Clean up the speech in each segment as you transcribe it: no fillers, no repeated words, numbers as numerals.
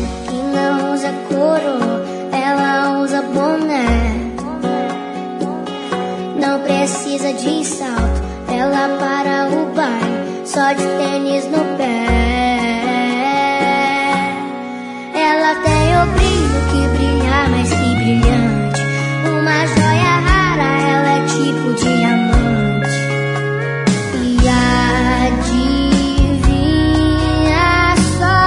que não usa coroa, ela usa boné. Não precisa de salto, ela para o baile só de tênis no pé. Ela tem o brilho que brilha mais que brilhante, uma joia rara, ela é tipo diamante. E adivinha só,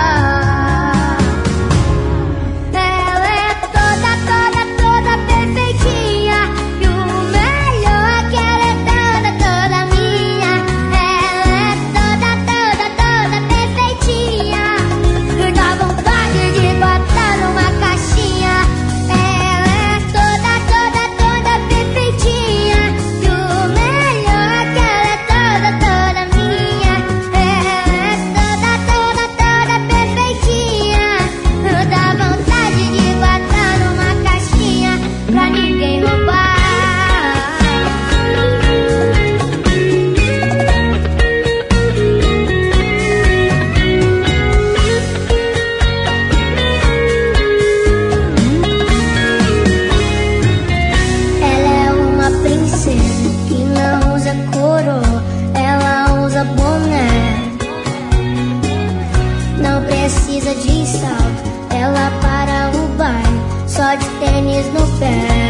ela é toda, toda, toda perfeitinha. E o melhor é que ela é toda, toda minha. Ela é toda, toda, toda perfeitinha. Dá vontade de botar numa caixinha. Ela é toda, toda, toda perfeitinha. E o melhor é que ela é toda, toda minha. Ela é toda, toda, toda perfeitinha. Dá vontade de botar numa caixinha pra ninguém roubar. Ela é uma princesa que não usa coroa, ela usa boné. Não precisa de salto, ela para o baile só de tênis no pé.